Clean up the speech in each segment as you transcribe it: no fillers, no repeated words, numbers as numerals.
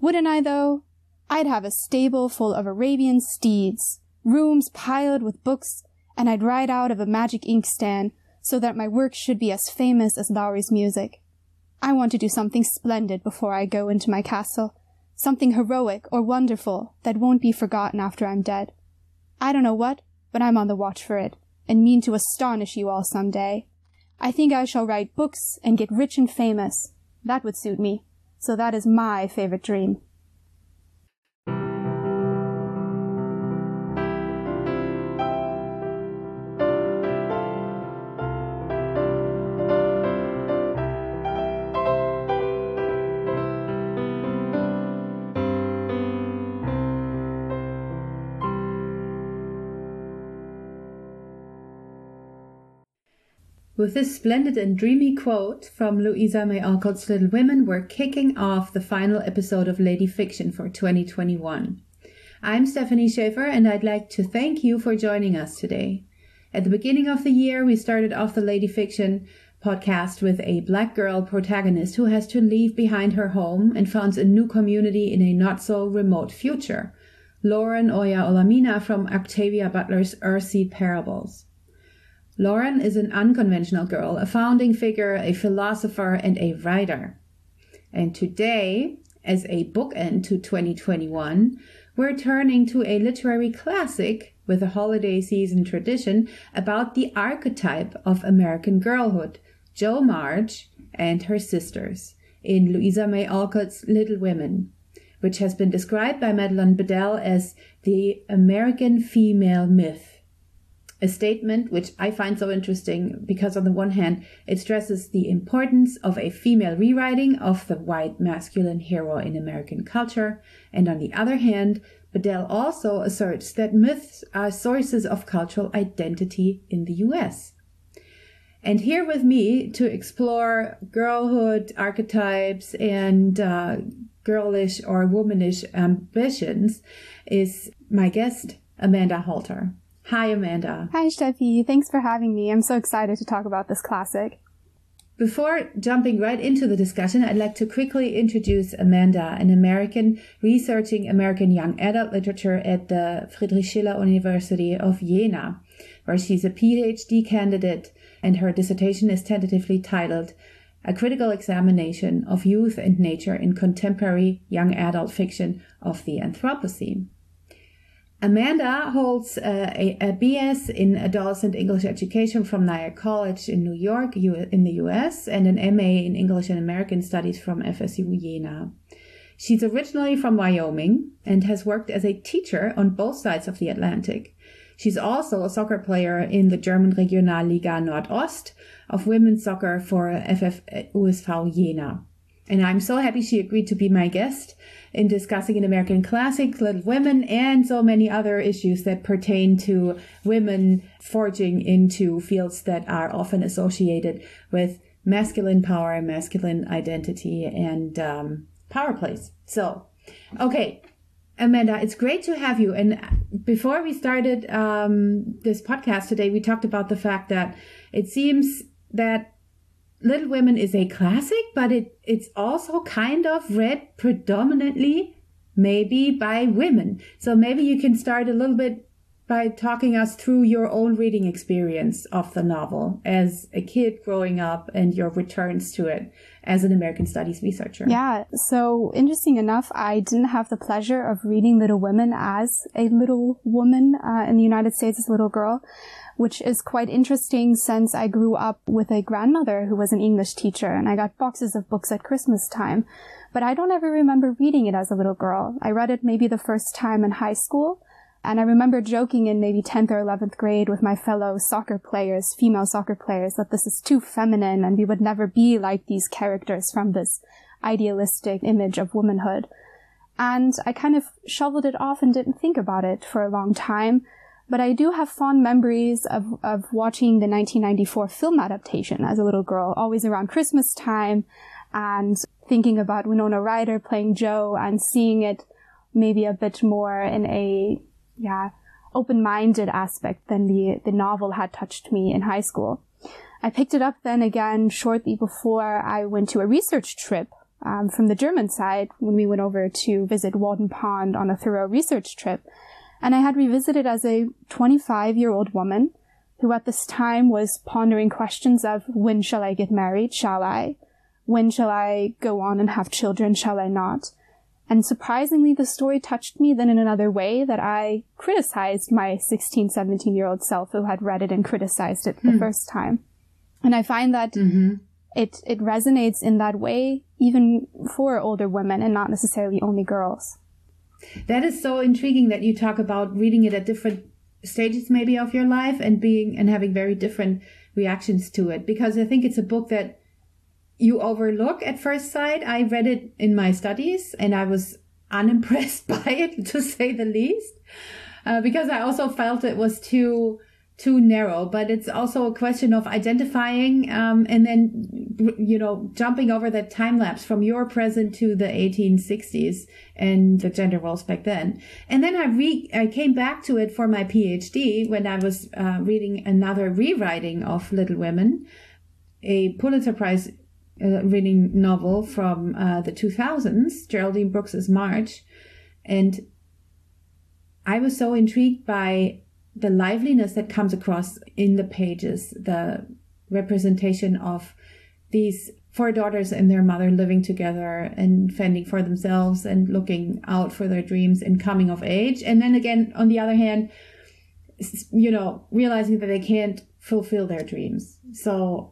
Wouldn't I, though? I'd have a stable full of Arabian steeds, rooms piled with books, and I'd ride out of a magic inkstand so that my work should be as famous as Lowry's music. I want to do something splendid before I go into my castle, something heroic or wonderful that won't be forgotten after I'm dead. I don't know what, but I'm on the watch for it, and mean to astonish you all some day. I think I shall write books and get rich and famous. That would suit me. So that is my favorite dream. With this splendid and dreamy quote from Louisa May Alcott's Little Women, we're kicking off the final episode of Lady Fiction for 2021. I'm Stephanie Schaefer, and I'd like to thank you for joining us today. At the beginning of the year, we started off the Lady Fiction podcast with a Black girl protagonist who has to leave behind her home and founds a new community in a not-so-remote future. Lauren Oya Olamina from Octavia Butler's Earthseed Parables. Lauren is an unconventional girl, a founding figure, a philosopher, and a writer. And today, as a bookend to 2021, we're turning to a literary classic with a holiday season tradition about the archetype of American girlhood, Jo March and her sisters, in Louisa May Alcott's Little Women, which has been described by Madeleine Bedell as the American female myth. A statement which I find so interesting because on the one hand, it stresses the importance of a female rewriting of the white masculine hero in American culture, and on the other hand, Bedell also asserts that myths are sources of cultural identity in the US. And here with me to explore girlhood archetypes and girlish or womanish ambitions is my guest, Amanda Halter. Hi, Amanda. Hi, Steffi. Thanks for having me. I'm so excited to talk about this classic. Before jumping right into the discussion, I'd like to quickly introduce Amanda, an American researching American young adult literature at the Friedrich Schiller University of Jena, where she's a PhD candidate, and her dissertation is tentatively titled A Critical Examination of Youth and Nature in Contemporary Young Adult Fiction of the Anthropocene. Amanda holds a BS in Adolescent English Education from Nyack College in New York, in the US, and an MA in English and American Studies from FSU Jena. She's originally from Wyoming and has worked as a teacher on both sides of the Atlantic. She's also a soccer player in the German Regionalliga Nordost of women's soccer for FF-USV Jena. And I'm so happy she agreed to be my guest in discussing an American classic, Little Women, and so many other issues that pertain to women forging into fields that are often associated with masculine power, masculine identity, and power plays. So, okay, Amanda, it's great to have you. And before we started this podcast today, we talked about the fact that it seems that Little Women is a classic, but it's also kind of read predominantly maybe by women. So maybe you can start a little bit by talking us through your own reading experience of the novel as a kid growing up and your returns to it as an American Studies researcher. Yeah, so interesting enough, I didn't have the pleasure of reading Little Women as a little woman in the United States as a little girl, which is quite interesting since I grew up with a grandmother who was an English teacher, and I got boxes of books at Christmas time. But I don't ever remember reading it as a little girl. I read it maybe the first time in high school, and I remember joking in maybe 10th or 11th grade with my fellow soccer players, female soccer players, that this is too feminine and we would never be like these characters from this idealistic image of womanhood. And I kind of shoveled it off and didn't think about it for a long time. But I do have fond memories of watching the 1994 film adaptation as a little girl, always around Christmas time, and thinking about Winona Ryder playing Jo and seeing it maybe a bit more in a, open-minded aspect than the novel had touched me in high school. I picked it up then again shortly before I went to a research trip from the German side when we went over to visit Walden Pond on a thorough research trip. And I had revisited as a 25-year-old woman who at this time was pondering questions of, when shall I get married? Shall I? When shall I go on and have children? Shall I not? And surprisingly, the story touched me then in another way, that I criticized my 16, 17-year-old self who had read it and criticized it the first time. And I find that it resonates in that way, even for older women and not necessarily only girls. That is so intriguing that you talk about reading it at different stages maybe of your life and having very different reactions to it, because I think it's a book that you overlook at first sight. I read it in my studies and I was unimpressed by it, to say the least, because I also felt it was too narrow. But it's also a question of identifying and then, jumping over that time lapse from your present to the 1860s and the gender roles back then. And then I came back to it for my PhD when I was reading another rewriting of Little Women, a Pulitzer Prize reading novel from the 2000s, Geraldine Brooks's March. And I was so intrigued by the liveliness that comes across in the pages, the representation of these four daughters and their mother living together and fending for themselves and looking out for their dreams and coming of age. And then again, on the other hand, realizing that they can't fulfill their dreams. So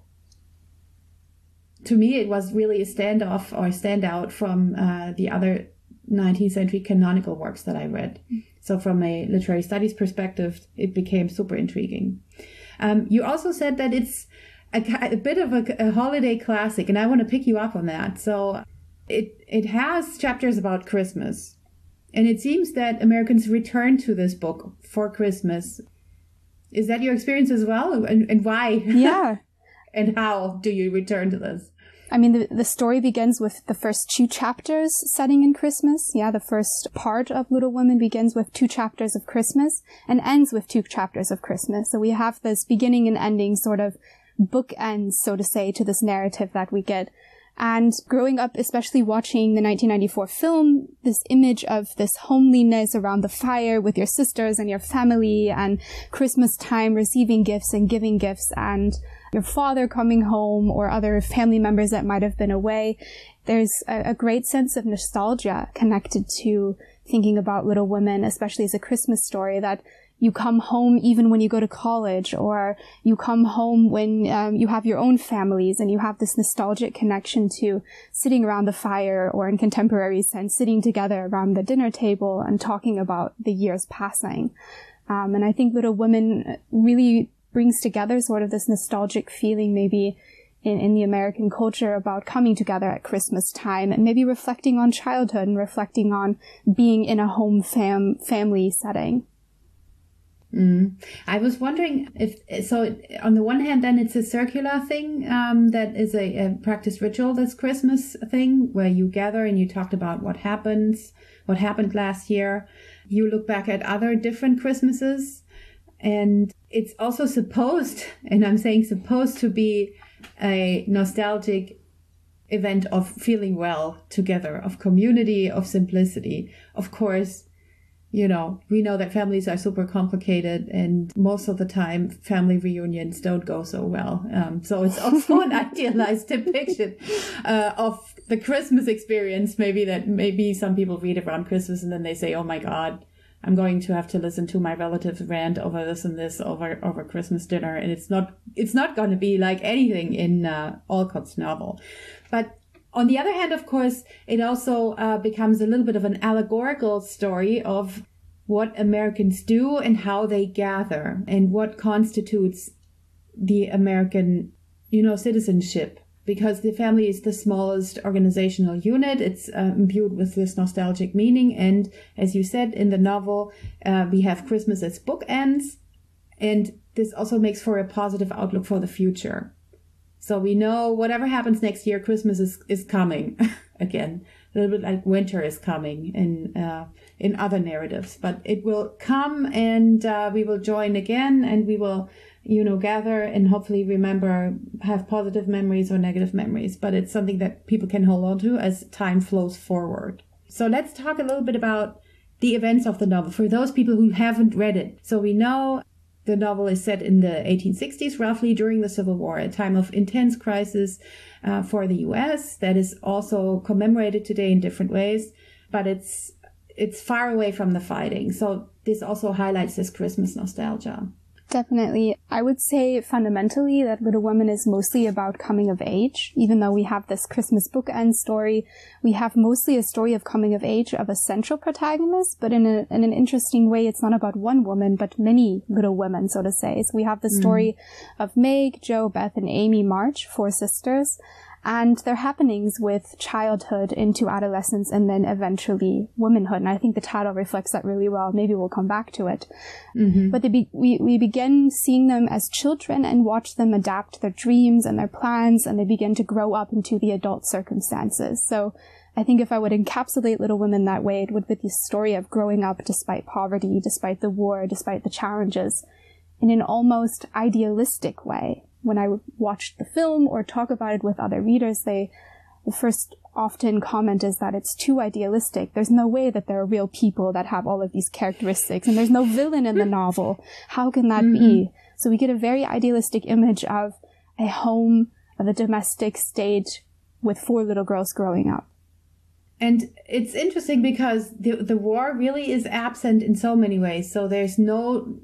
to me, it was really a standout from the other 19th century canonical works that I read. So from a literary studies perspective, it became super intriguing. You also said that it's a bit of a holiday classic, and I want to pick you up on that. So it has chapters about Christmas, and it seems that Americans return to this book for Christmas. Is that your experience as well? And why? Yeah. And how do you return to this? I mean, the story begins with the first 2 chapters setting in Christmas. Yeah, the first part of Little Women begins with 2 chapters of Christmas and ends with 2 chapters of Christmas. So we have this beginning and ending sort of bookends, so to say, to this narrative that we get. And growing up, especially watching the 1994 film, this image of this homeliness around the fire with your sisters and your family, and Christmas time receiving gifts and giving gifts, and your father coming home or other family members that might have been away. There's a great sense of nostalgia connected to thinking about Little Women, especially as a Christmas story, that you come home even when you go to college, or you come home when you have your own families, and you have this nostalgic connection to sitting around the fire, or in contemporary sense, sitting together around the dinner table and talking about the years passing. And I think Little Women really brings together sort of this nostalgic feeling maybe in the American culture about coming together at Christmas time, and maybe reflecting on childhood and reflecting on being in a home family setting. I was wondering on the one hand, then it's a circular thing that is a practice ritual, this Christmas thing, where you gather and you talked about what happened last year. You look back at other different Christmases, and it's also supposed, and I'm saying supposed, to be a nostalgic event of feeling well together, of community, of simplicity. Of course, we know that families are super complicated, and most of the time family reunions don't go so well. So it's also an idealized depiction of the Christmas experience, maybe some people read around Christmas and then they say, oh my God, I'm going to have to listen to my relatives rant over this and this over Christmas dinner. And it's not going to be like anything in Alcott's novel. But on the other hand, of course, it also becomes a little bit of an allegorical story of what Americans do and how they gather and what constitutes the American, citizenship. Because the family is the smallest organizational unit, it's imbued with this nostalgic meaning. And as you said in the novel, we have Christmas as bookends. And this also makes for a positive outlook for the future. So we know whatever happens next year, Christmas is coming again. A little bit like winter is coming in other narratives. But it will come, and we will join again, and we will, gather and hopefully remember, have positive memories or negative memories, but it's something that people can hold on to as time flows forward. So let's talk a little bit about the events of the novel for those people who haven't read it. So we know the novel is set in the 1860s, roughly during the Civil War, a time of intense crisis for the U.S. that is also commemorated today in different ways, but it's far away from the fighting. So this also highlights this Christmas nostalgia. Definitely. I would say fundamentally that Little Women is mostly about coming of age. Even though we have this Christmas bookend story, we have mostly a story of coming of age of a central protagonist, but in an interesting way, it's not about one woman, but many little women, so to say. So we have the story of Meg, Jo, Beth, and Amy March, 4 sisters, and their happenings with childhood into adolescence and then eventually womanhood. And I think the title reflects that really well. Maybe we'll come back to it. Mm-hmm. But we begin seeing them as children and watch them adapt their dreams and their plans, and they begin to grow up into the adult circumstances. So I think if I would encapsulate Little Women that way, it would be the story of growing up despite poverty, despite the war, despite the challenges, in an almost idealistic way. When I watch the film or talk about it with other readers, the first often comment is that it's too idealistic. There's no way that there are real people that have all of these characteristics, and there's no villain in the novel. How can that be? So we get a very idealistic image of a home, of a domestic state with 4 little girls growing up. And it's interesting because the war really is absent in so many ways. So there's no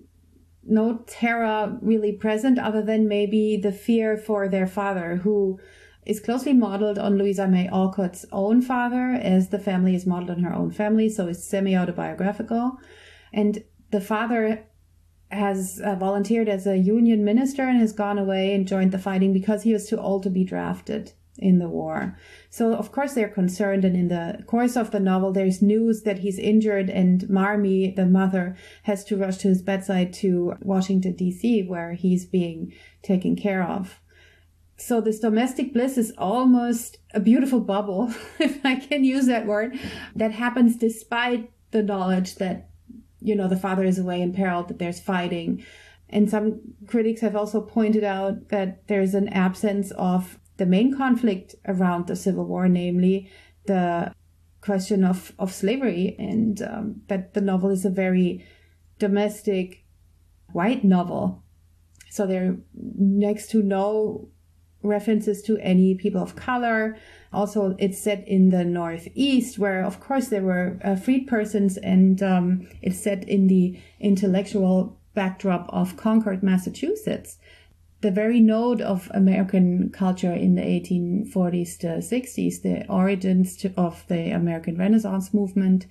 terror really present other than maybe the fear for their father, who is closely modeled on Louisa May Alcott's own father, as the family is modeled on her own family, so it's semi-autobiographical. And the father has volunteered as a union minister and has gone away and joined the fighting because he was too old to be drafted in the war. So of course they're concerned, and in the course of the novel there's news that he's injured, and Marmee, the mother, has to rush to his bedside to Washington, D.C., where he's being taken care of. So this domestic bliss is almost a beautiful bubble, if I can use that word, that happens despite the knowledge that, the father is away in peril, that there's fighting. And some critics have also pointed out that there's an absence of the main conflict around the Civil War, namely the question of slavery, and that the novel is a very domestic white novel. So there are next to no references to any people of color. Also, it's set in the Northeast, where, of course, there were freed persons, and it's set in the intellectual backdrop of Concord, Massachusetts. The very node of American culture in the 1840s to 60s, the origins of the American Renaissance movement.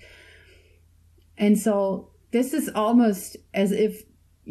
And so this is almost as if,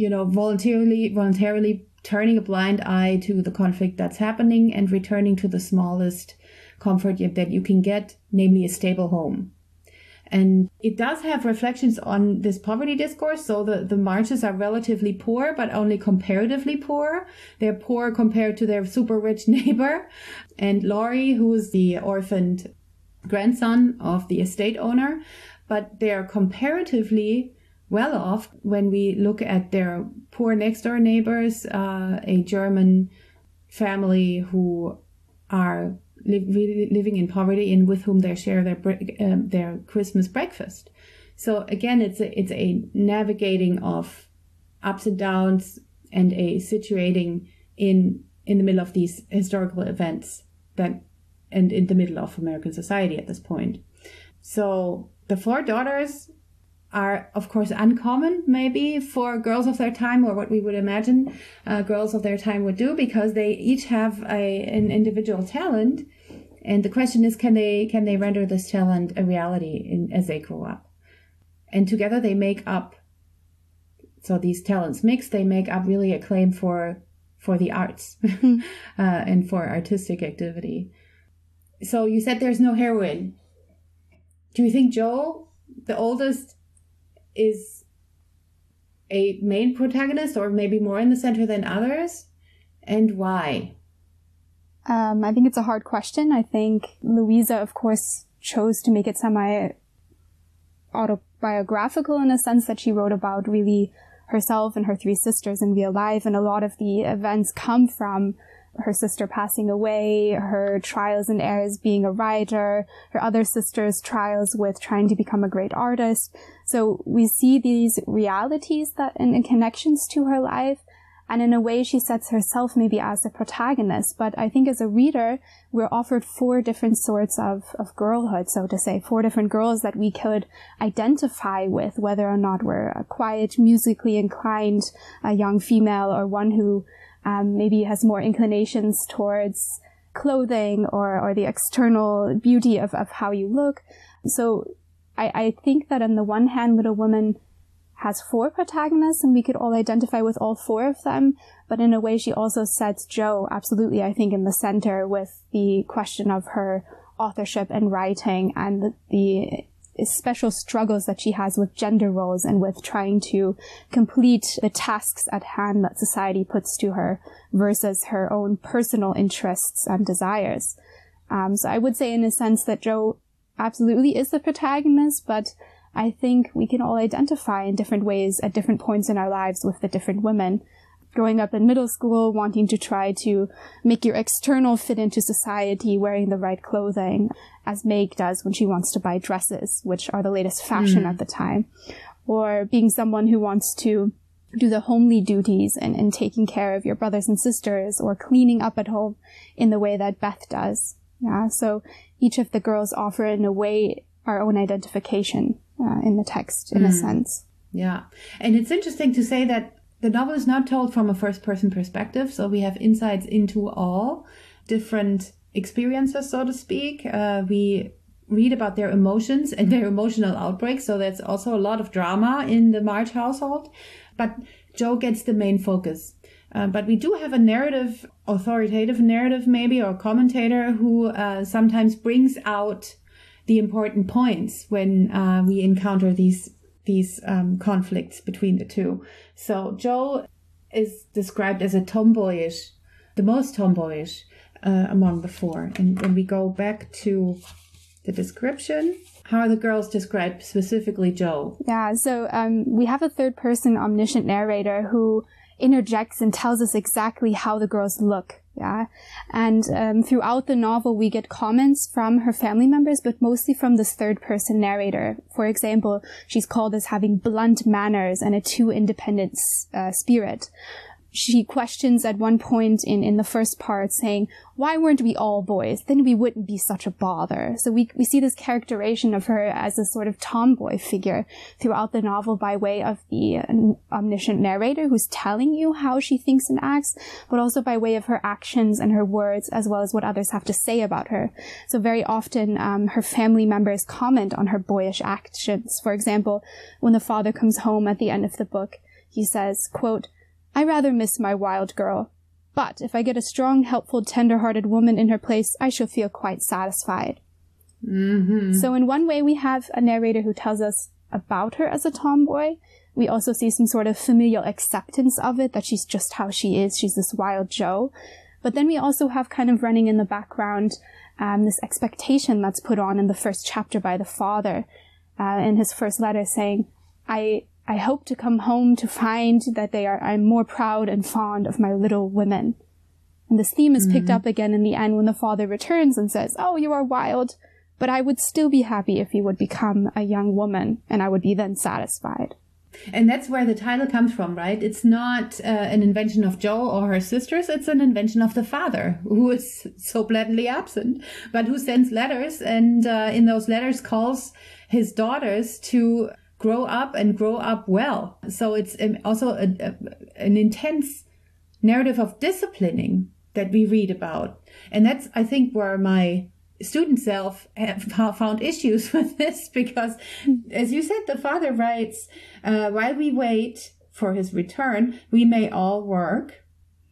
voluntarily turning a blind eye to the conflict that's happening and returning to the smallest comfort that you can get, namely a stable home. And it does have reflections on this poverty discourse. So the Marches are relatively poor, but only comparatively poor. They're poor compared to their super rich neighbor. And Laurie, who's the orphaned grandson of the estate owner, but they're comparatively well off when we look at their poor next door neighbors, a German family who are living in poverty and with whom they share their Christmas breakfast. So again, it's a navigating of ups and downs and a situating in the middle of these historical events and in the middle of American society at this point. So the 4 daughters are, of course, uncommon maybe for girls of their time, or what we would imagine girls of their time would do, because they each have an individual talent. And the question is, can they render this talent a reality as they grow up? And together they make up, so these talents mix, they make up really a claim for the arts and for artistic activity. So you said there's no heroine. Do you think Jo, the oldest, is a main protagonist, or maybe more in the center than others? And why? I think it's a hard question. I think Louisa, of course, chose to make it semi-autobiographical in a sense that she wrote about really herself and her three sisters in real life. And a lot of the events come from her sister passing away, her trials and errors being a writer, her other sister's trials with trying to become a great artist. So we see these realities that and connections to her life. And in a way, she sets herself maybe as the protagonist. But I think as a reader, we're offered four different sorts of girlhood, so to say, four different girls that we could identify with, whether or not we're a quiet, musically inclined young female, or one who maybe has more inclinations towards clothing or the external beauty of how you look. So I think that on the one hand, Little Women has four protagonists, and we could all identify with all four of them. But in a way, she also sets Jo absolutely, I think, in the center with the question of her authorship and writing and the special struggles that she has with gender roles and with trying to complete the tasks at hand that society puts to her versus her own personal interests and desires. So I would say in a sense that Jo absolutely is the protagonist, but I think we can all identify in different ways at different points in our lives with the different women. Growing up in middle school, wanting to try to make your external fit into society, wearing the right clothing, as Meg does when she wants to buy dresses, which are the latest fashion at the time. Or being someone who wants to do the homely duties and taking care of your brothers and sisters, or cleaning up at home in the way that Beth does. Yeah, so each of the girls offer in a way our own identification in the text, in a sense. Yeah. And it's interesting to say that the novel is not told from a first-person perspective, so we have insights into all different experiences, so to speak. We read about their emotions and their emotional outbreaks, so there's also a lot of drama in the March household. But Jo gets the main focus. But we do have a narrative, authoritative narrative maybe, or commentator who sometimes brings out the important points when we encounter these conflicts between the two. So Jo is described as the most tomboyish among the four. And when we go back to the description, how are the girls described, specifically Jo? Yeah, so we have a third-person omniscient narrator who interjects and tells us exactly how the girls look. Yeah. And throughout the novel, we get comments from her family members, but mostly from this third-person narrator. For example, she's called as having blunt manners and a too independent spirit. She questions at one point in the first part saying, why weren't we all boys? Then we wouldn't be such a bother. So we see this characterization of her as a sort of tomboy figure throughout the novel by way of the omniscient narrator who's telling you how she thinks and acts, but also by way of her actions and her words, as well as what others have to say about her. So very often, her family members comment on her boyish actions. For example, when the father comes home at the end of the book, he says, quote, I rather miss my wild girl, but if I get a strong, helpful, tender-hearted woman in her place, I shall feel quite satisfied. Mm-hmm. So in one way, we have a narrator who tells us about her as a tomboy. We also see some sort of familial acceptance of it, that she's just how she is. She's this wild Jo. But then we also have kind of running in the background this expectation that's put on in the first chapter by the father in his first letter saying, I hope to come home to find that I'm more proud and fond of my little women. And this theme is picked up again in the end when the father returns and says, oh, you are wild, but I would still be happy if you would become a young woman, and I would be then satisfied. And that's where the title comes from, right? It's not an invention of Jo or her sisters. It's an invention of the father, who is so blatantly absent, but who sends letters, and in those letters calls his daughters to grow up and grow up well. So it's also an intense narrative of disciplining that we read about. And that's, I think, where my student self found issues with this, because, as you said, the father writes, while we wait for his return, we may all work.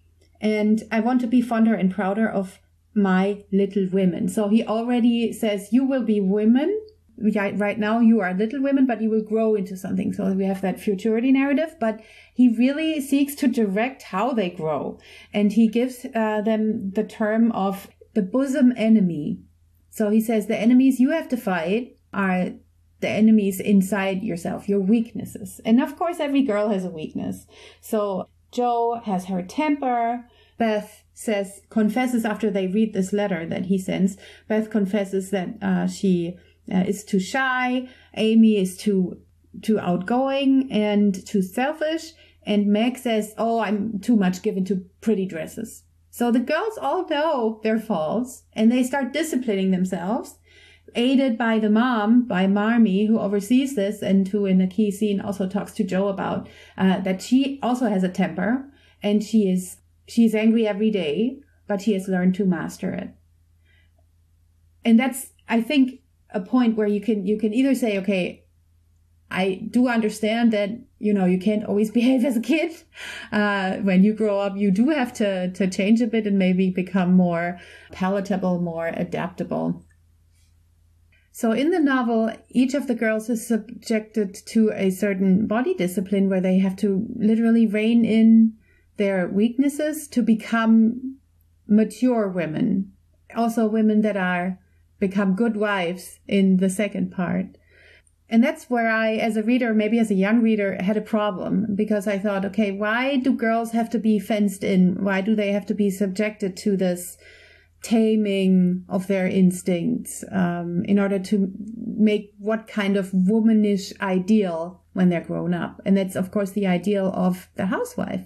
And I want to be fonder and prouder of my little women. So he already says, you will be women. Right now you are little women, but you will grow into something. So we have that futurity narrative, but he really seeks to direct how they grow. And he gives them the term of the bosom enemy. So he says the enemies you have to fight are the enemies inside yourself, your weaknesses. And of course, every girl has a weakness. So Jo has her temper. Beth confesses after they read this letter that he sends. Beth confesses that she is too shy. Amy is too outgoing and too selfish. And Meg says, oh, I'm too much given to pretty dresses. So the girls all know their faults and they start disciplining themselves, aided by the mom, by Marmee, who oversees this and who in a key scene also talks to Jo about that she also has a temper and she's angry every day, but she has learned to master it. And that's, I think, a point where you can either say, okay, I do understand that, you can't always behave as a kid. When you grow up, you do have to change a bit and maybe become more palatable, more adaptable. So in the novel, each of the girls is subjected to a certain body discipline where they have to literally rein in their weaknesses to become mature women. Also women that become good wives in the second part. And that's where I, as a reader, maybe as a young reader, had a problem because I thought, okay, why do girls have to be fenced in? Why do they have to be subjected to this taming of their instincts in order to make what kind of womanish ideal when they're grown up? And that's, of course, the ideal of the housewife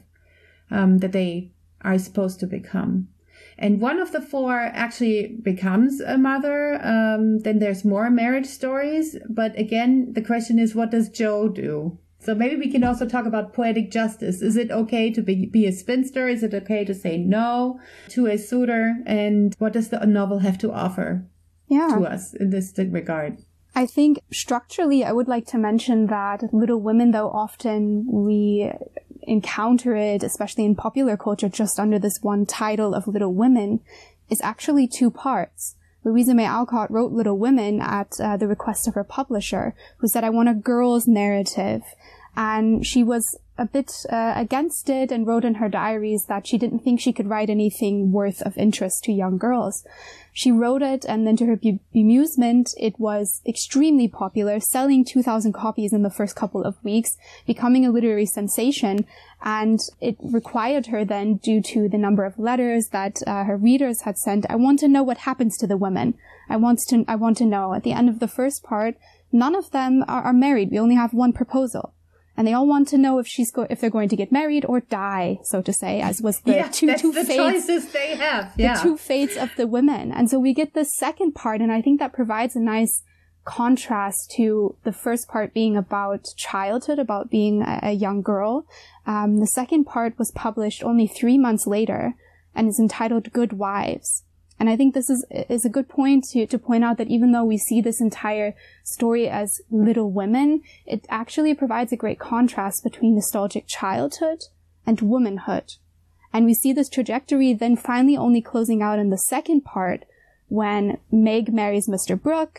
that they are supposed to become. And one of the four actually becomes a mother. Then there's more marriage stories. But again, the question is, what does Jo do? So maybe we can also talk about poetic justice. Is it okay to be a spinster? Is it okay to say no to a suitor? And what does the novel have to offer to us in this regard? I think structurally, I would like to mention that Little Women, though often we encounter it, especially in popular culture, just under this one title of Little Women, is actually two parts. Louisa May Alcott wrote Little Women at the request of her publisher, who said, I want a girl's narrative. And she was a bit against it and wrote in her diaries that she didn't think she could write anything worth of interest to young girls. She wrote it, and then to her bemusement, it was extremely popular, selling 2,000 copies in the first couple of weeks, becoming a literary sensation. And it required her then, due to the number of letters that her readers had sent, I want to know what happens to the women. I want to know. At the end of the first part, none of them are married. We only have one proposal. And they all want to know if they're going to get married or die, so to say, as was the two fates. Choices they have. Yeah. The two fates of the women. And so we get the second part, and I think that provides a nice contrast to the first part being about childhood, about being a young girl. The second part was published only 3 months later and is entitled Good Wives. And I think this is a good point to point out that even though we see this entire story as Little Women, it actually provides a great contrast between nostalgic childhood and womanhood. And we see this trajectory then finally only closing out in the second part when Meg marries Mr. Brooke.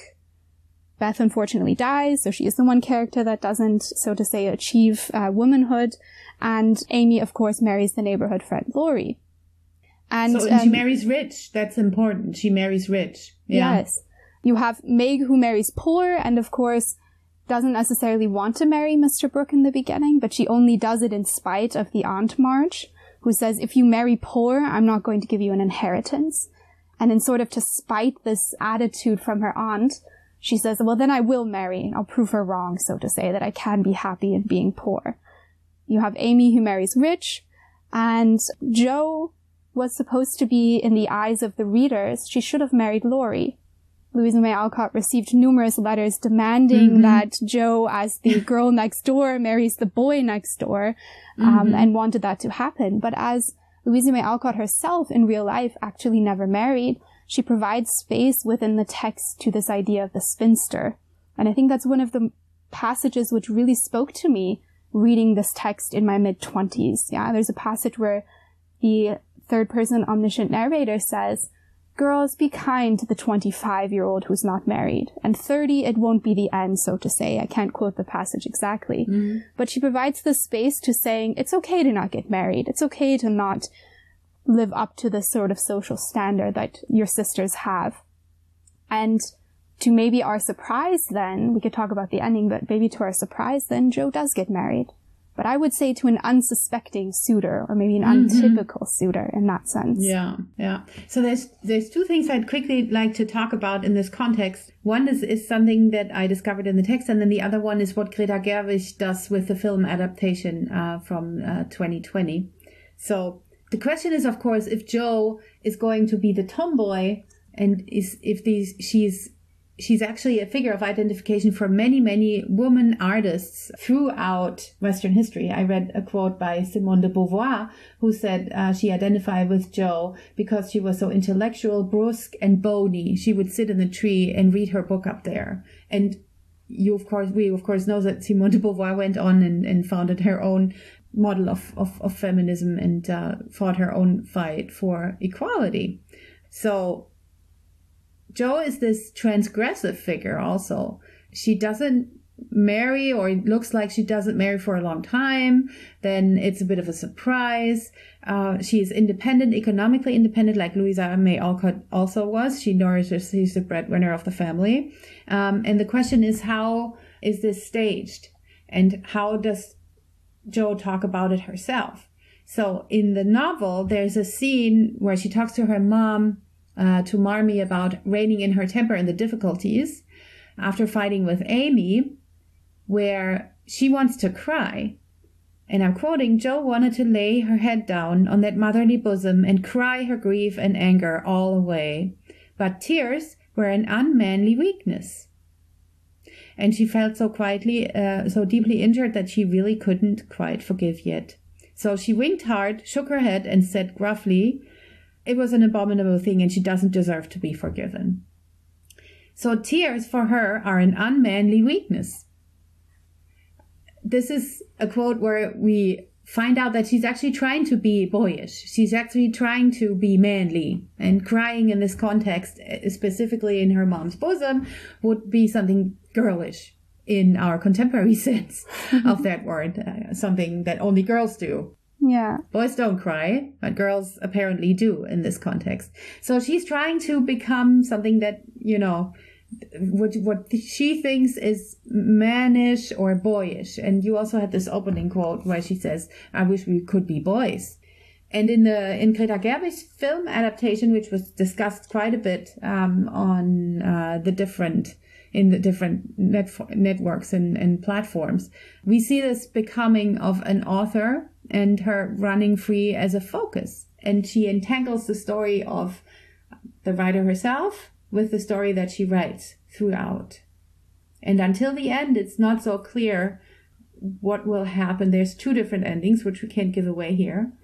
Beth unfortunately dies, so she is the one character that doesn't, so to say, achieve womanhood. And Amy, of course, marries the neighborhood friend Laurie. And she marries rich. That's important. She marries rich. Yeah. Yes. You have Meg who marries poor and, of course, doesn't necessarily want to marry Mr. Brooke in the beginning, but she only does it in spite of the Aunt March, who says, if you marry poor, I'm not going to give you an inheritance. And in sort of to spite this attitude from her aunt, she says, well, then I will marry. I'll prove her wrong, so to say, that I can be happy in being poor. You have Amy who marries rich, and Jo was supposed to be, in the eyes of the readers, she should have married Laurie. Louisa May Alcott received numerous letters demanding that Jo, as the girl next door, marries the boy next door, and wanted that to happen. But as Louisa May Alcott herself in real life actually never married, she provides space within the text to this idea of the spinster. And I think that's one of the passages which really spoke to me reading this text in my mid-20s. Yeah, there's a passage where the third-person omniscient narrator says, girls, be kind to the 25-year-old who's not married. And 30, it won't be the end, so to say. I can't quote the passage exactly. But she provides the space to saying, it's okay to not get married. It's okay to not live up to this sort of social standard that your sisters have. And to maybe our surprise then, we could talk about the ending, but maybe to our surprise then, Jo does get married. But I would say to an unsuspecting suitor, or maybe an untypical suitor in that sense. Yeah. So there's two things I'd quickly like to talk about in this context. One is something that I discovered in the text, and then the other one is what Greta Gerwig does with the film adaptation from 2020. So the question is, of course, if Jo is going to be the tomboy, and she's actually a figure of identification for many, many women artists throughout Western history. I read a quote by Simone de Beauvoir, who said she identified with Jo because she was so intellectual, brusque, and bony. She would sit in the tree and read her book up there. And we of course know that Simone de Beauvoir went on and founded her own model of feminism and fought her own fight for equality. So Jo is this transgressive figure also. She doesn't marry, or it looks like she doesn't marry for a long time. Then it's a bit of a surprise. She is independent, economically independent, like Louisa May Alcott also was. She's the breadwinner of the family. And the question is, how is this staged? And how does Jo talk about it herself? So in the novel, there's a scene where she talks to her mom, to Marmee, about reining in her temper and the difficulties after fighting with Amy, where she wants to cry. And I'm quoting, Jo wanted to lay her head down on that motherly bosom and cry her grief and anger all away. But tears were an unmanly weakness. And she felt so deeply injured that she really couldn't quite forgive yet. So she winked hard, shook her head, and said gruffly, it was an abominable thing and she doesn't deserve to be forgiven. So tears for her are an unmanly weakness. This is a quote where we find out that she's actually trying to be boyish. She's actually trying to be manly, and crying in this context, specifically in her mom's bosom, would be something girlish in our contemporary sense of that word, something that only girls do. Yeah. Boys don't cry, but girls apparently do in this context. So she's trying to become something that, what she thinks is mannish or boyish. And you also had this opening quote where she says, I wish we could be boys. And in Greta Gerwig's film adaptation, which was discussed quite a bit on the different networks and platforms, we see this becoming of an author and her running free as a focus. And she entangles the story of the writer herself with the story that she writes throughout. And until the end, it's not so clear what will happen. There's two different endings, which we can't give away here.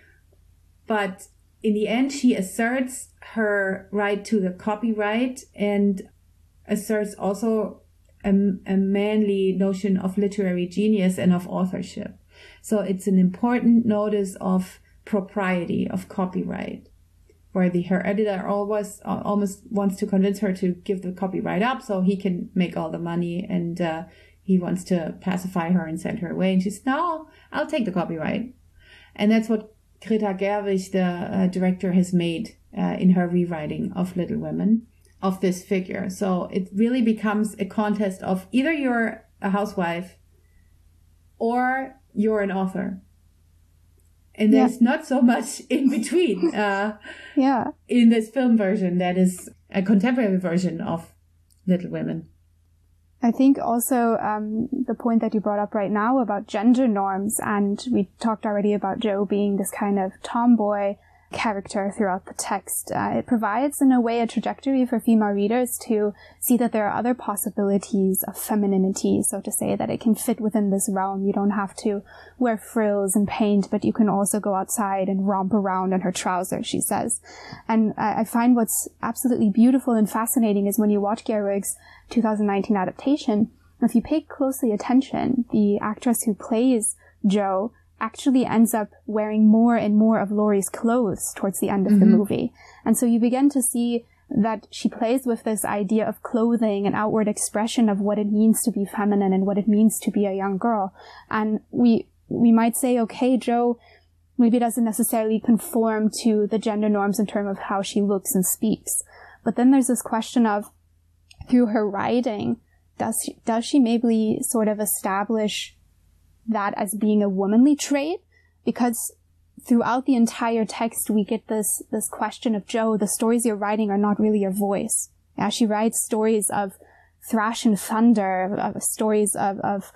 But in the end, she asserts her right to the copyright and asserts also a manly notion of literary genius and of authorship. So it's an important notice of propriety, of copyright, where her editor almost wants to convince her to give the copyright up so he can make all the money, and he wants to pacify her and send her away. And she says, no, I'll take the copyright. And that's what Greta Gerwig, the director, has made in her rewriting of Little Women, of this figure. So it really becomes a contest of either you're a housewife or you're an author. And there's not so much in between in this film version that is a contemporary version of Little Women. I think also the point that you brought up right now about gender norms, and we talked already about Jo being this kind of tomboy character throughout the text. It provides, in a way, a trajectory for female readers to see that there are other possibilities of femininity, so to say, that it can fit within this realm. You don't have to wear frills and paint, but you can also go outside and romp around in her trousers, she says. And I find what's absolutely beautiful and fascinating is when you watch Gerwig's 2019 adaptation, if you pay closely attention, the actress who plays Jo actually ends up wearing more and more of Laurie's clothes towards the end of the movie. And so you begin to see that she plays with this idea of clothing and outward expression of what it means to be feminine and what it means to be a young girl. And we might say, okay, Jo maybe doesn't necessarily conform to the gender norms in terms of how she looks and speaks. But then there's this question of, through her writing, does she maybe sort of establish that as being a womanly trait? Because throughout the entire text, we get this question of, Jo, the stories you're writing are not really your voice. Yeah, she writes stories of thrash and thunder, of stories of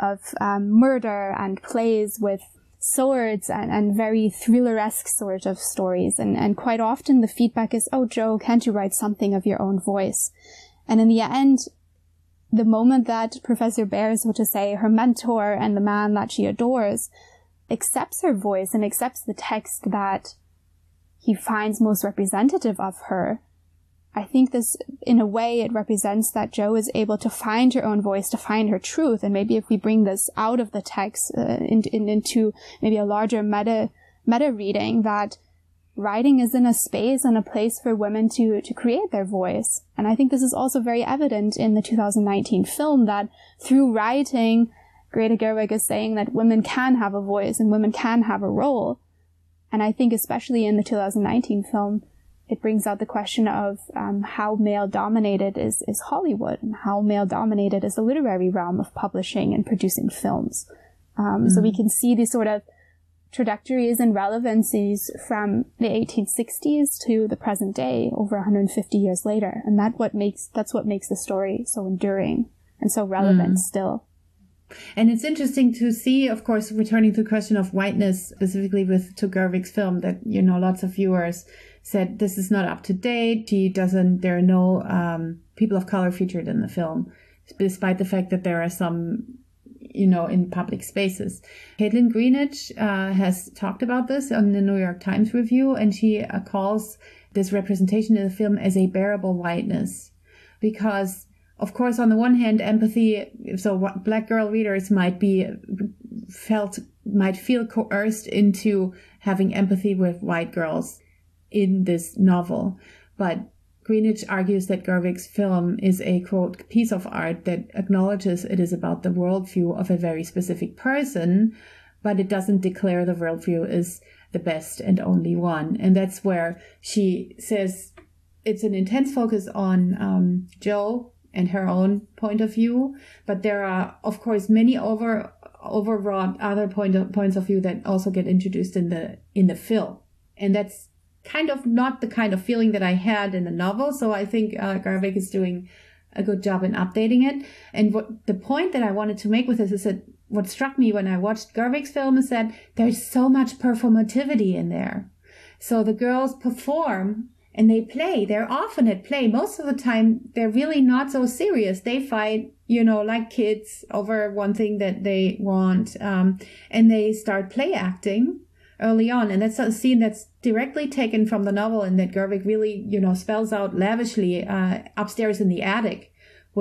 murder, and plays with swords and very thriller-esque sort of stories. And quite often the feedback is, oh, Jo, can't you write something of your own voice? And in the end, the moment that Professor Bhaer, so to say, her mentor and the man that she adores, accepts her voice and accepts the text that he finds most representative of her, I think this, in a way, it represents that Jo is able to find her own voice, to find her truth. And maybe if we bring this out of the text into maybe a larger meta reading, that writing is in a space and a place for women to create their voice. And I think this is also very evident in the 2019 film, that through writing, Greta Gerwig is saying that women can have a voice and women can have a role. And I think especially in the 2019 film, it brings out the question of how male-dominated is Hollywood, and how male-dominated is the literary realm of publishing and producing films. So we can see these sort of trajectories and relevancies from the 1860s to the present day, over 150 years later. And that's what makes the story so enduring and so relevant still. And it's interesting to see, of course, returning to the question of whiteness, specifically to Gerwig's film, that, lots of viewers said this is not up to date. There are no people of color featured in the film, despite the fact that there are some, in public spaces. Caitlin Greenidge has talked about this on the New York Times review, and she calls this representation in the film as a bearable whiteness. Because, of course, on the one hand, empathy, so what Black girl readers might feel coerced into having empathy with white girls in this novel. But Greenidge argues that Gerwig's film is a, quote, piece of art that acknowledges it is about the worldview of a very specific person, but it doesn't declare the worldview is the best and only one. And that's where she says it's an intense focus on Jo and her own point of view, but there are, of course, many overwrought other points of view that also get introduced in the film. And that's kind of not the kind of feeling that I had in the novel. So I think Gerwig is doing a good job in updating it. And the point that I wanted to make with this is that what struck me when I watched Gerwig's film is that there's so much performativity in there. So the girls perform and they play. They're often at play. Most of the time, they're really not so serious. They fight, like kids over one thing that they want. And they start play acting early on. And that's a scene that's directly taken from the novel, and that Gerwig really, spells out lavishly upstairs in the attic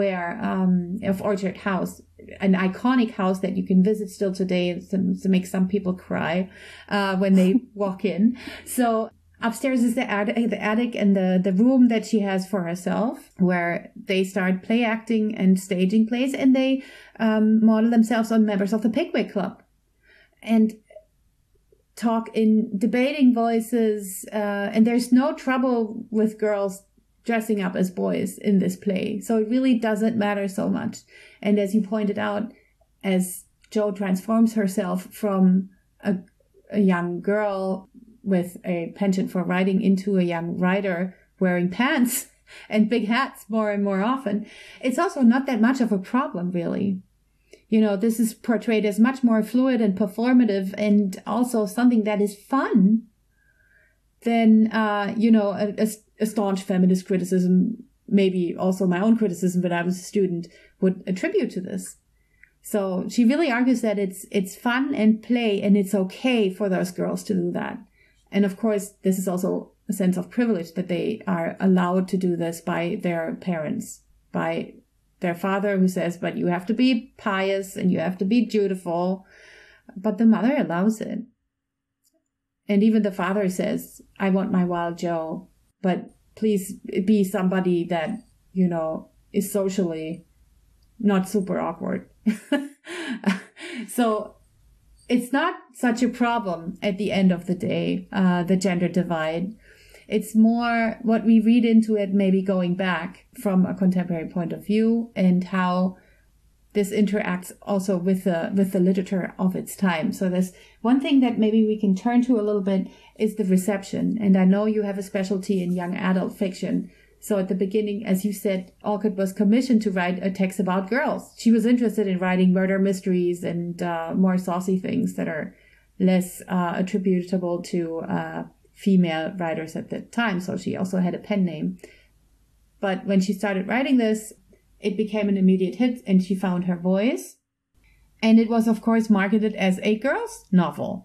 of Orchard House, an iconic house that you can visit still today to make some people cry when they walk in. So upstairs is the attic and the room that she has for herself, where they start play acting and staging plays, and they model themselves on members of the Pickwick Club. And talk in debating voices, and there's no trouble with girls dressing up as boys in this play. So it really doesn't matter so much. And as you pointed out, as Jo transforms herself from a young girl with a penchant for writing into a young writer wearing pants and big hats more and more often, it's also not that much of a problem, really. This is portrayed as much more fluid and performative, and also something that is fun than, a staunch feminist criticism, maybe also my own criticism when I was a student, would attribute to this. So she really argues that it's fun and play, and it's okay for those girls to do that. And of course, this is also a sense of privilege that they are allowed to do this by their parents, by their father, who says, but you have to be pious and you have to be dutiful. But the mother allows it. And even the father says, I want my wild Jo, but please be somebody that, is socially not super awkward. So it's not such a problem at the end of the day, the gender divide. It's more what we read into it, maybe going back from a contemporary point of view, and how this interacts also with the literature of its time. So there's one thing that maybe we can turn to a little bit is the reception. And I know you have a specialty in young adult fiction. So at the beginning, as you said, Alcott was commissioned to write a text about girls. She was interested in writing murder mysteries and more saucy things that are less attributable to female writers at the time. So she also had a pen name. But when she started writing this, it became an immediate hit and she found her voice. And it was, of course, marketed as a girls' novel.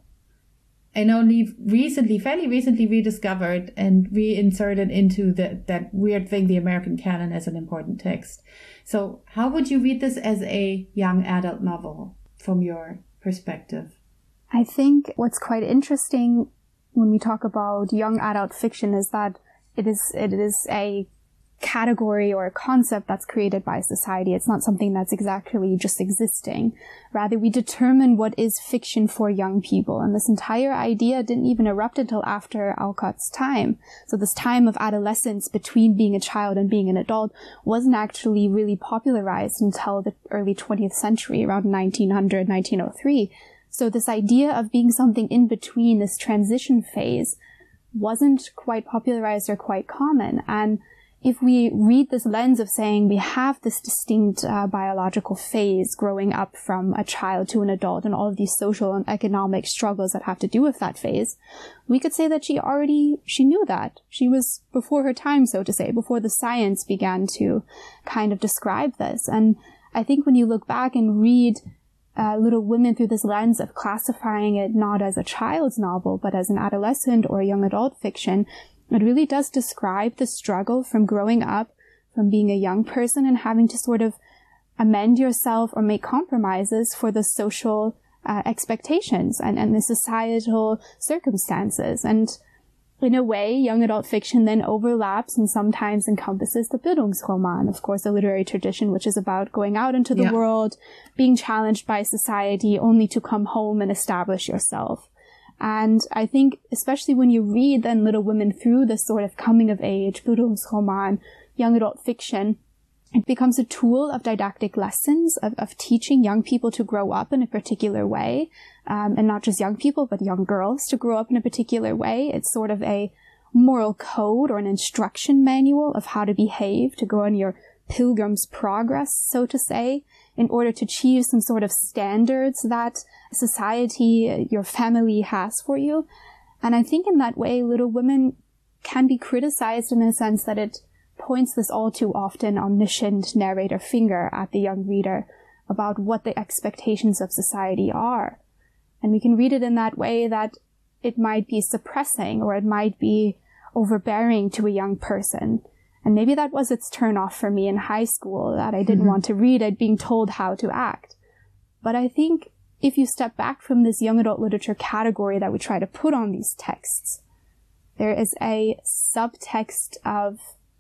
And only fairly recently rediscovered and reinserted into that weird thing, the American canon, as an important text. So how would you read this as a young adult novel from your perspective? I think what's quite interesting when we talk about young adult fiction is that it is a category or a concept that's created by society. It's not something that's exactly just existing. Rather, we determine what is fiction for young people. And this entire idea didn't even erupt until after Alcott's time. So this time of adolescence between being a child and being an adult wasn't actually really popularized until the early 20th century, around 1900, 1903. So this idea of being something in between, this transition phase, wasn't quite popularized or quite common. And if we read this lens of saying we have this distinct biological phase growing up from a child to an adult and all of these social and economic struggles that have to do with that phase, we could say that she knew that. She was before her time, so to say, before the science began to kind of describe this. And I think when you look back and read Little Women through this lens of classifying it not as a child's novel, but as an adolescent or young adult fiction, it really does describe the struggle from growing up, from being a young person and having to sort of amend yourself or make compromises for the social expectations and the societal circumstances. And in a way, young adult fiction then overlaps and sometimes encompasses the Bildungsroman, of course, a literary tradition which is about going out into the world, being challenged by society only to come home and establish yourself. And I think, especially when you read then Little Women through this sort of coming of age, Bildungsroman, young adult fiction, it becomes a tool of didactic lessons, of teaching young people to grow up in a particular way, and not just young people, but young girls to grow up in a particular way. It's sort of a moral code or an instruction manual of how to behave, to go on your pilgrim's progress, so to say, in order to achieve some sort of standards that society, your family has for you. And I think in that way, Little Women can be criticized in a sense that it points this all too often omniscient narrator finger at the young reader about what the expectations of society are. And we can read it in that way that it might be suppressing or it might be overbearing to a young person. And maybe that was its turn off for me in high school, that I didn't want to read it, being told how to act. But I think if you step back from this young adult literature category that we try to put on these texts, there is a subtext of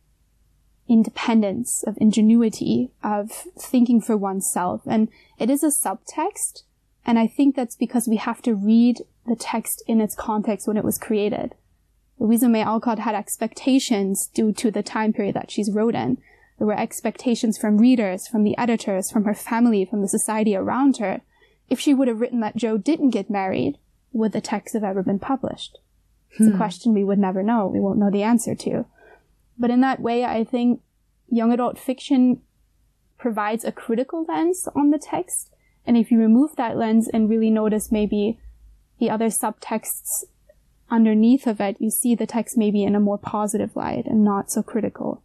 independence, of ingenuity, of thinking for oneself. And it is a subtext. And I think that's because we have to read the text in its context when it was created. Louisa May Alcott had expectations due to the time period that she's wrote in. There were expectations from readers, from the editors, from her family, from the society around her. If she would have written that Jo didn't get married, would the text have ever been published? It's a question we would never know. We won't know the answer to. But in that way, I think young adult fiction provides a critical lens on the text. And if you remove that lens and really notice maybe the other subtexts underneath of it, you see the text maybe in a more positive light and not so critical.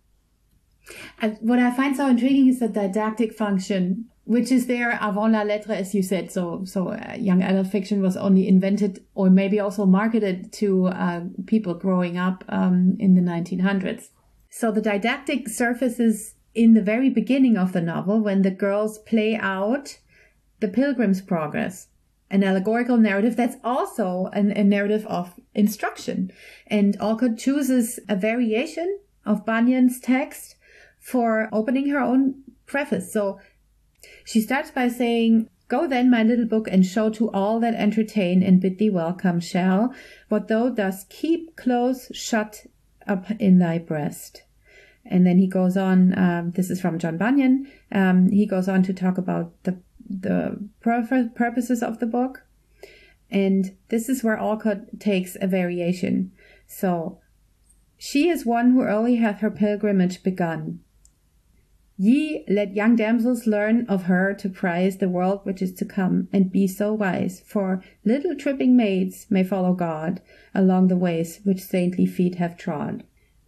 And what I find so intriguing is the didactic function, which is there avant la lettre, as you said. So young adult fiction was only invented or maybe also marketed to people growing up in the 1900s. So the didactic surfaces in the very beginning of the novel when the girls play out the Pilgrim's Progress, an allegorical narrative that's also a narrative of instruction. And Alcott chooses a variation of Bunyan's text for opening her own preface. So she starts by saying, "Go then, my little book, and show to all that entertain and bid thee welcome shall, what thou dost keep close shut up in thy breast. And then he goes on, this is from John Bunyan, he goes on to talk about the purposes of the book. And this is where Alcott takes a variation. So, she is one who early hath her pilgrimage begun. Ye let young damsels learn of her to prize the world which is to come, and be so wise, for little tripping maids may follow God along the ways which saintly feet have trod.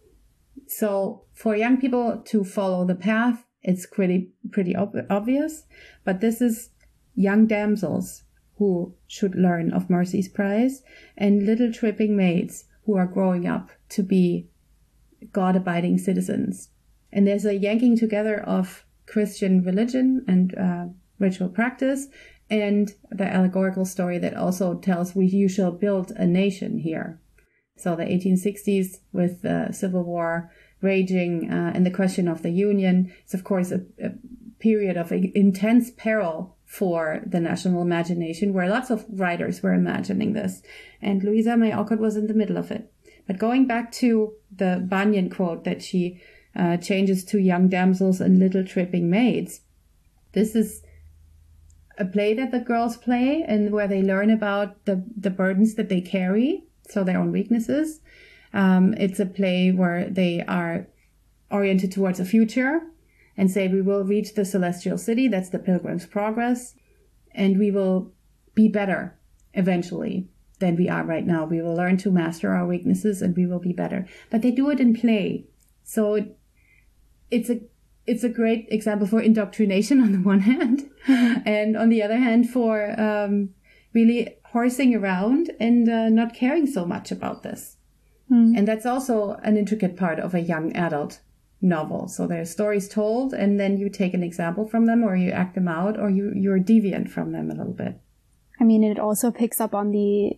So for young people to follow the path, it's pretty obvious, but this is young damsels who should learn of mercy's prize, and little tripping maids who are growing up to be God-abiding citizens. And there's a yanking together of Christian religion and ritual practice, and the allegorical story that also tells you shall build a nation here. So the 1860s with the Civil War raging and the question of the Union is, of course, a period of intense peril for the national imagination, where lots of writers were imagining this. And Louisa May Alcott was in the middle of it. But going back to the Bunyan quote that she changes to young damsels and little tripping maids, this is a play that the girls play and where they learn about the burdens that they carry, so their own weaknesses. It's a play where they are oriented towards a future and say, we will reach the celestial city, that's the Pilgrim's Progress, and we will be better eventually than we are right now. We will learn to master our weaknesses and we will be better. But they do it in play. So it's a great example for indoctrination on the one hand, and on the other hand for really horsing around and not caring so much about this. And that's also an intricate part of a young adult novel. So there are stories told, and then you take an example from them, or you act them out, or you're deviant from them a little bit. I mean, it also picks up on the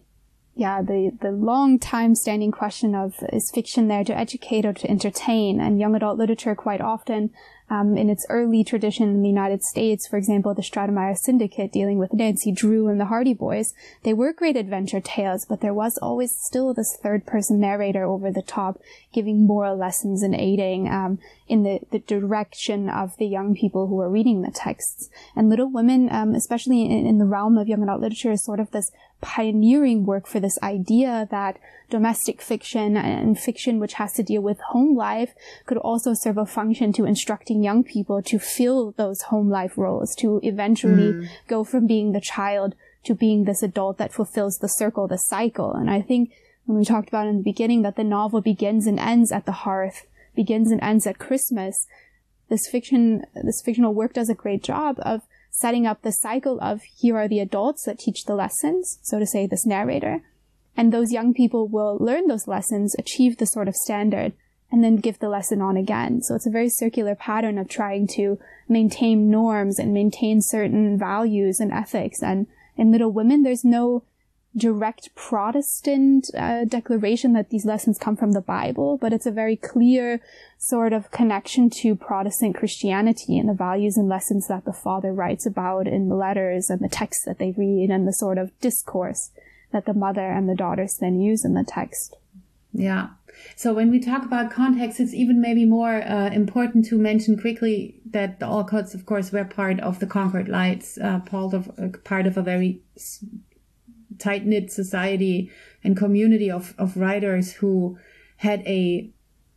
long time standing question of, is fiction there to educate or to entertain? And young adult literature quite often, in its early tradition in the United States, for example, the Stratemeyer Syndicate dealing with Nancy Drew and the Hardy Boys, they were great adventure tales, but there was always still this third person narrator over the top giving moral lessons and aiding in the direction of the young people who were reading the texts. And Little Women, especially in the realm of young adult literature, is sort of this pioneering work for this idea that domestic fiction and fiction which has to deal with home life could also serve a function to instructing young people to fill those home life roles, to eventually go from being the child to being this adult that fulfills the circle, the cycle. And I think when we talked about in the beginning that the novel begins and ends at the hearth, begins and ends at Christmas, this fictional work does a great job of setting up the cycle of, here are the adults that teach the lessons, so to say, this narrator, and those young people will learn those lessons, achieve the sort of standard, and then give the lesson on again. So it's a very circular pattern of trying to maintain norms and maintain certain values and ethics. And in Little Women, there's no direct Protestant declaration that these lessons come from the Bible, but it's a very clear sort of connection to Protestant Christianity and the values and lessons that the father writes about in the letters and the texts that they read and the sort of discourse that the mother and the daughters then use in the text. Yeah. So when we talk about context, it's even maybe more important to mention quickly that the Alcotts, of course, were part of the Concord Lights, part of a very tight-knit society and community of writers who had an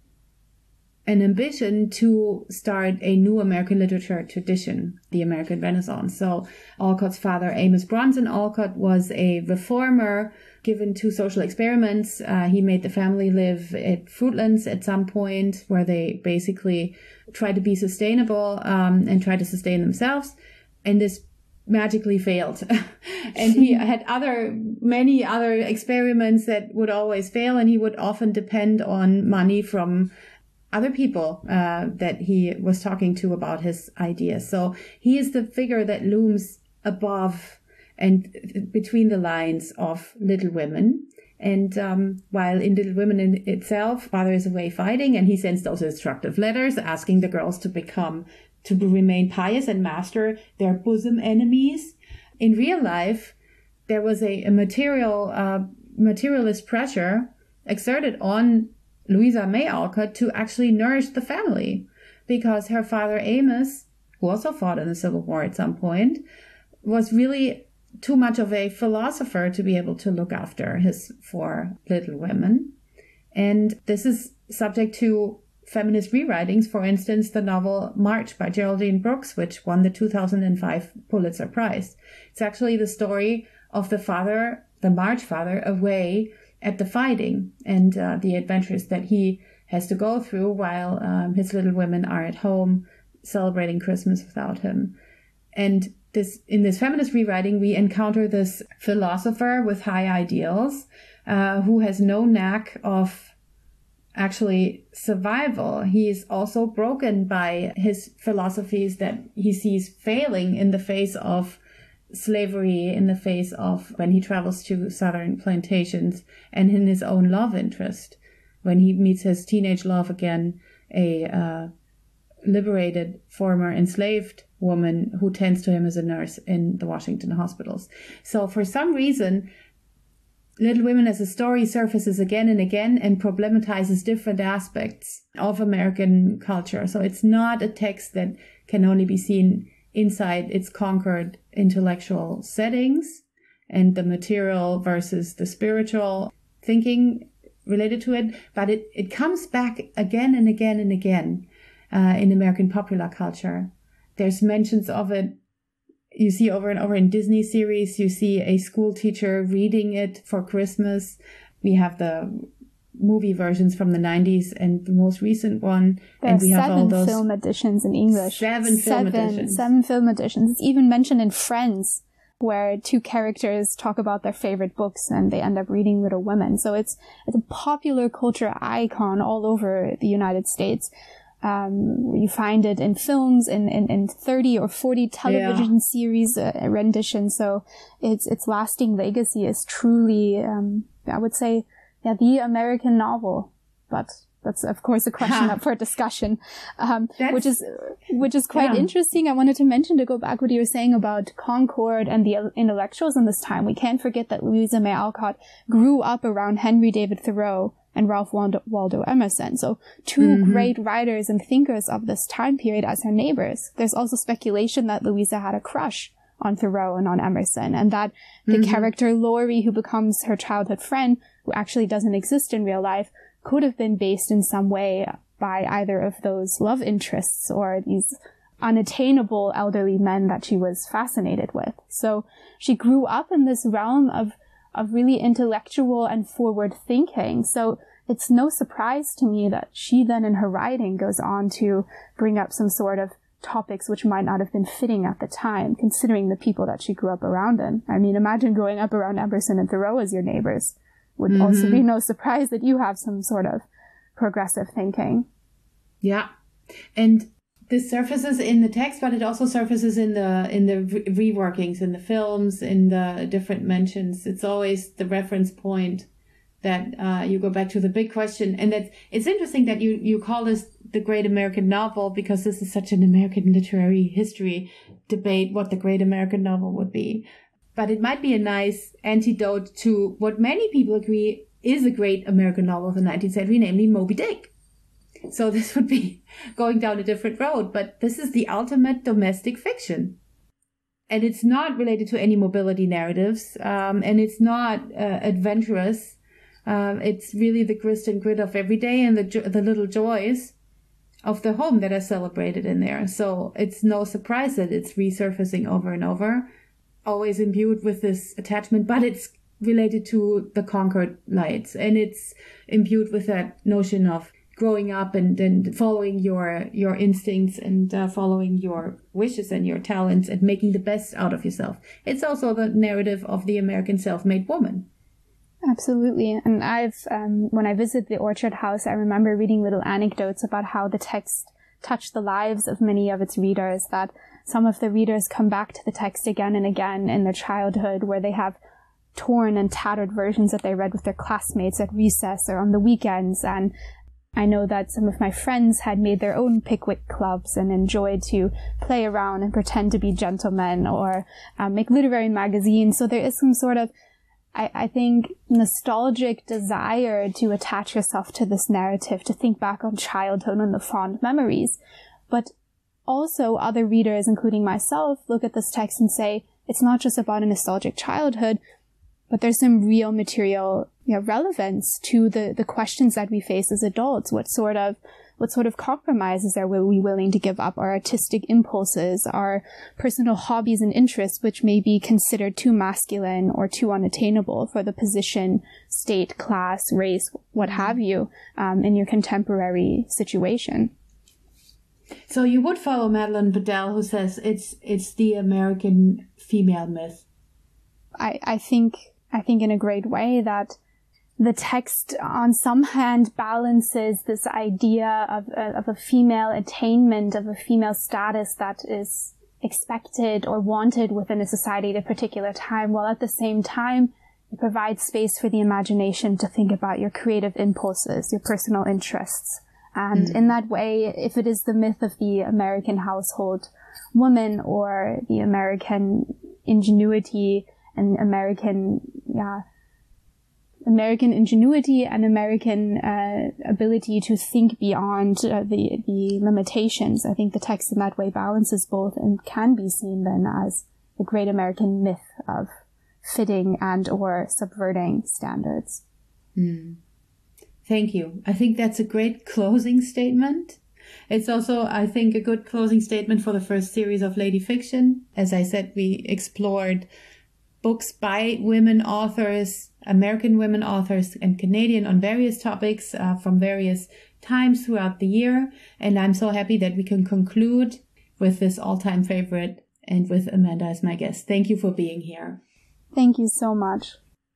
ambition to start a new American literature tradition, the American Renaissance. So Alcott's father, Amos Bronson Alcott, was a reformer given to social experiments. He made the family live at Fruitlands at some point, where they basically tried to be sustainable and try to sustain themselves. And this magically failed. And he had many other experiments that would always fail, and he would often depend on money from other people that he was talking to about his ideas. So he is the figure that looms above and between the lines of Little Women. And while in Little Women in itself, father is away fighting, and he sends those instructive letters asking the girls to remain pious and master their bosom enemies. In real life, there was a materialist pressure exerted on Louisa May Alcott to actually nourish the family, because her father Amos, who also fought in the Civil War at some point, was really too much of a philosopher to be able to look after his 4 little women. And this is subject to feminist rewritings. For instance, the novel March by Geraldine Brooks, which won the 2005 Pulitzer Prize. It's actually the story of the father, the March father, away at the fighting and the adventures that he has to go through while his little women are at home celebrating Christmas without him. And in this feminist rewriting, we encounter this philosopher with high ideals who has no knack of actually survival. He is also broken by his philosophies that he sees failing in the face of slavery, in the face of when he travels to southern plantations, and in his own love interest, when he meets his teenage love again, a liberated former enslaved woman who tends to him as a nurse in the Washington hospitals. So for some reason, Little Women as a story surfaces again and again and problematizes different aspects of American culture. So it's not a text that can only be seen inside its conquered intellectual settings and the material versus the spiritual thinking related to it, but it comes back again and again and again in American popular culture. There's mentions of it. You see over and over in Disney series, you see a school teacher reading it for Christmas. We have the movie versions from the 90s and the most recent one. There and we are have all those 7 film editions in English. 7 film editions. 7 film editions. It's even mentioned in Friends, where 2 characters talk about their favorite books and they end up reading Little Women. So it's a popular culture icon all over the United States. You find it in films, in 30 or 40 television series renditions. So its lasting legacy is truly, I would say, the American novel. But that's of course a question up for discussion, which is quite interesting. I wanted to mention, to go back what you were saying about Concord and the intellectuals in this time. We can't forget that Louisa May Alcott grew up around Henry David Thoreau and Ralph Waldo Emerson. So 2 great writers and thinkers of this time period as her neighbors. There's also speculation that Louisa had a crush on Thoreau and on Emerson, and that the character Laurie, who becomes her childhood friend, who actually doesn't exist in real life, could have been based in some way by either of those love interests or these unattainable elderly men that she was fascinated with. So she grew up in this realm of really intellectual and forward thinking. So it's no surprise to me that she then in her writing goes on to bring up some sort of topics which might not have been fitting at the time, considering the people that she grew up around in. I mean, imagine growing up around Emerson and Thoreau as your neighbors. Would also be no surprise that you have some sort of progressive thinking. Yeah. And this surfaces in the text, but it also surfaces in the reworkings, in the films, in the different mentions. It's always the reference point that you go back to the big question. And it's interesting that you call this the Great American Novel, because this is such an American literary history debate, what the Great American Novel would be. But it might be a nice antidote to what many people agree is a great American novel of the 19th century, namely Moby Dick. So this would be going down a different road, but this is the ultimate domestic fiction. And it's not related to any mobility narratives, and it's not adventurous. It's really the grist and grit of every day and the little joys of the home that are celebrated in there. So it's no surprise that it's resurfacing over and over, always imbued with this attachment, but it's related to the Concord Lights, and it's imbued with that notion of growing up and following your instincts and following your wishes and your talents and making the best out of yourself. It's also the narrative of the American self-made woman. Absolutely. And when I visit the Orchard House, I remember reading little anecdotes about how the text touched the lives of many of its readers, that some of the readers come back to the text again and again in their childhood, where they have torn and tattered versions that they read with their classmates at recess or on the weekends. And I know that some of my friends had made their own Pickwick clubs and enjoyed to play around and pretend to be gentlemen or make literary magazines. So there is some sort of I think nostalgic desire to attach yourself to this narrative, to think back on childhood and the fond memories. But also other readers, including myself, look at this text and say, it's not just about a nostalgic childhood, but there's some real material relevance to the questions that we face as adults. What sort of compromises are we willing to give up? Our artistic impulses, our personal hobbies and interests, which may be considered too masculine or too unattainable for the position, state, class, race, what have you, in your contemporary situation. So you would follow Madeleine Badel, who says it's the American female myth. I think in a great way that the text, on some hand, balances this idea of a female attainment, of a female status that is expected or wanted within a society at a particular time, while at the same time it provides space for the imagination to think about your creative impulses, your personal interests. And in that way, if it is the myth of the American household woman or the American ingenuity and American ingenuity and American ability to think beyond the limitations, I think the text in that way balances both and can be seen then as the great American myth of fitting and or subverting standards. Thank you. I think that's a great closing statement. It's also, I think, a good closing statement for the first series of Lady Fiction. As I said, we explored books by women authors, American women authors and Canadian, on various topics from various times throughout the year. And I'm so happy that we can conclude with this all-time favorite and with Amanda as my guest. Thank you for being here. Thank you so much.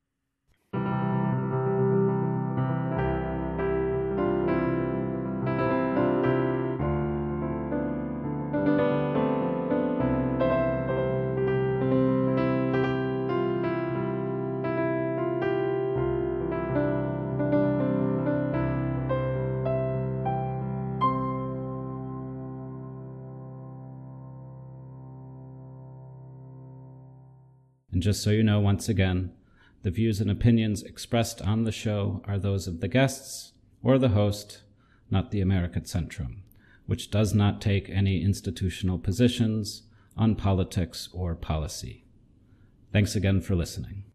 And just so you know, once again, the views and opinions expressed on the show are those of the guests or the host, not the American Centrum, which does not take any institutional positions on politics or policy. Thanks again for listening.